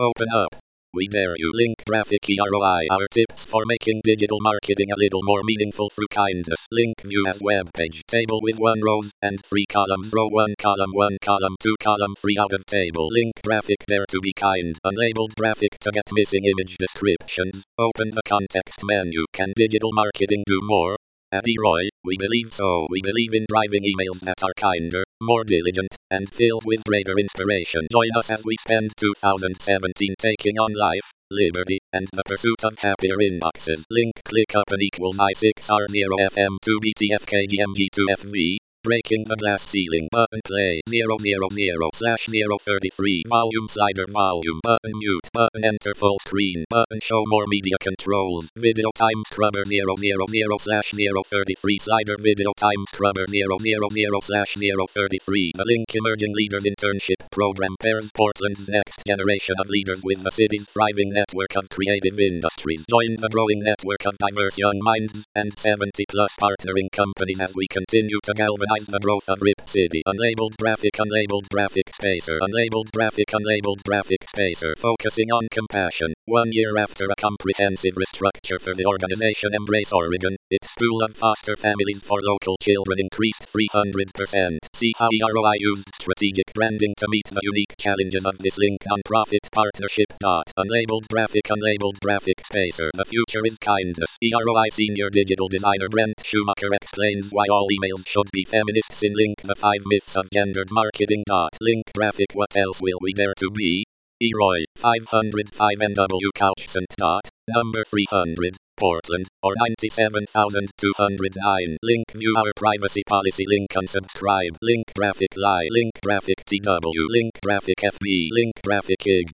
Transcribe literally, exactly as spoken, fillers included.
Open up. We dare you. Link graphic E R O I. Our tips for making digital marketing a little more meaningful through kindness. Link view as web page. Table with one rows and three columns. Row one column one column two column three out of table. Link graphic dare to be kind. Unlabeled graphic to get missing image descriptions. Open the context menu. Can digital marketing do more? At eRoy, we believe so. We believe in driving emails that are kinder, more diligent, and filled with greater inspiration. Join us as we spend two thousand seventeen taking on life, liberty, and the pursuit of happier inboxes. Link click up and equals I six R zero F M two B T F K G M G two F V. Breaking the glass ceiling. Button play. zero zero zero slash zero thirty-three. Volume slider. Volume. Button mute. Button enter full screen. Button show more media controls. Video time scrubber zero zero zero slash zero thirty-three. Slider. Video time scrubber zero zero zero slash zero thirty-three. The Link Emerging Leaders Internship Program pairs Portland's next generation of leaders with the city's thriving network of creative industries. Join the growing network of diverse young minds and seventy plus partnering companies as we continue to galvanize the growth of Rip City. Unlabeled graphic. Unlabeled graphic spacer. Unlabeled graphic. Unlabeled graphic spacer. Focusing on compassion. One year after a comprehensive restructure for the organization Embrace Oregon, its school of foster families for local children increased three hundred percent. See how E R O I used strategic branding to meet the unique challenges of this Link nonprofit partnership. Unlabeled graphic. Unlabeled graphic spacer. The future is kindness. E R O I senior digital designer Brent Schumacher explains why all emails should be feminists in Link the five myths of gendered marketing. Link graphic. What else will we dare to be? eRoy, five oh five N W Couchant. Number three hundred, Portland, or ninety-seven thousand two hundred nine. Link view our privacy policy. Link unsubscribe. Link graphic lie. Link graphic T W. Link graphic F B. Link graphic I G.